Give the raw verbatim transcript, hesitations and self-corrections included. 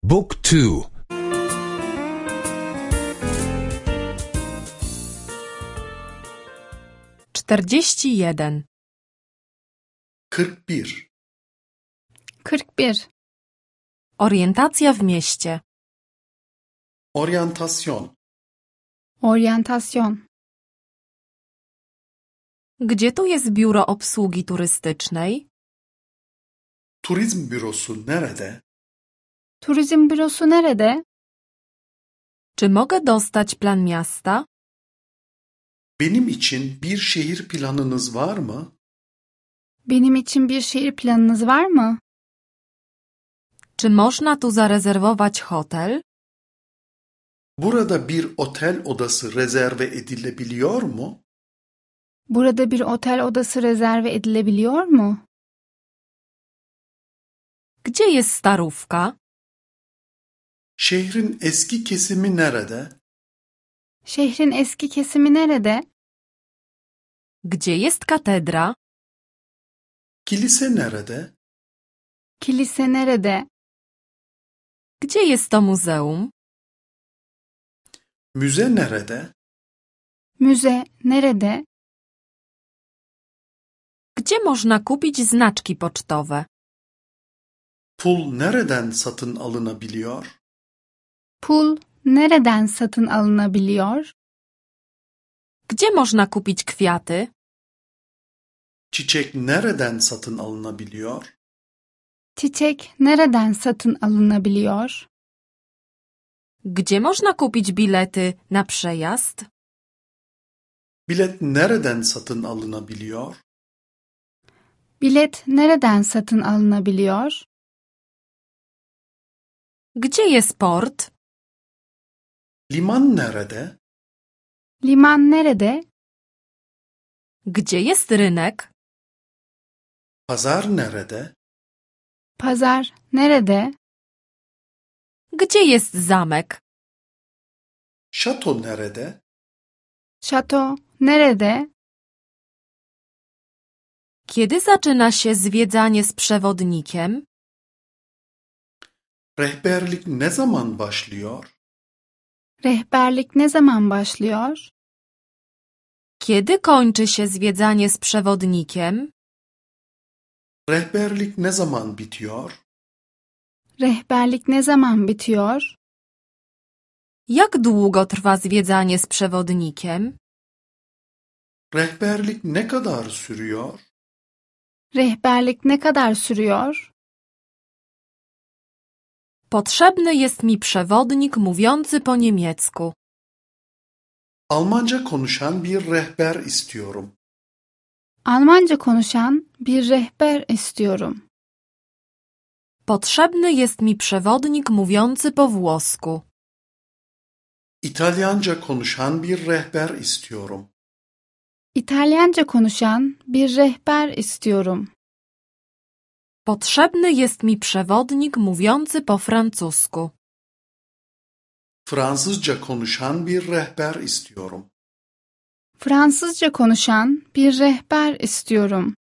Book two. czterdzieści jeden. kırk bir. kırk bir. Orientacja w mieście. Oryantasyon. Oryantasyon. Gdzie tu jest biuro obsługi turystycznej? Turizm bürosu nerede? Turizm bürosu nerede? Czy mogę dostać plan miasta? Benim için bir şehir planınız var mı? Benim için bir şehir planınız var mı? Czy można tu zarezerwować hotel? Burada bir otel odası rezerve edilebiliyor mu? Burada bir otel odası rezerve edilebiliyor mu? Gdzie jest Starówka? Şehrin eski kesimi nerede? Şehrin eski kesimi nerede? Gdzie jest katedra? Kilise nerede? Kilise nerede? Gdzie jest to muzeum? Müze nerede? Müze nerede? Gdzie można kupić znaczki pocztowe? Pul nereden satın alınabiliyor? Pul nereden satın alınabiliyor? Gdzie można kupić kwiaty? Çiçek nereden satın alınabiliyor? Çiçek nereden satın alınabiliyor? Gdzie można kupić bilety na przejazd? Bilet nereden satın alınabiliyor? Bilet nereden satın alınabiliyor? Gdzie jest port? Liman nerede? Liman nerede? Gdzie jest rynek? Pazar nerede? Pazar nerede? Gdzie jest zamek? Şato nerede? Şato nerede? Kiedy zaczyna się zwiedzanie z przewodnikiem? Rehberlik ne zaman başlıyor? Rehberlik ne zaman başlıyor? Kiedy kończy się zwiedzanie z przewodnikiem? Rehberlik ne zaman bitiyor? Rehberlik ne zaman bitiyor? Jak długo trwa zwiedzanie z przewodnikiem? Rehberlik ne kadar sürüyor? Rehberlik ne kadar sürüyor? Potrzebny jest mi przewodnik mówiący po niemiecku. Almanca konuşan bir rehber istiyorum. Almanca konuşan bir rehber istiyorum. Potrzebny jest mi przewodnik mówiący po włosku. İtalyanca konuşan bir rehber istiyorum. İtalyanca konuşan bir rehber istiyorum. Potrzebny jest mi przewodnik mówiący po francusku. Fransızca konuşan bir rehber istiyorum. Fransızca konuşan bir rehber istiyorum.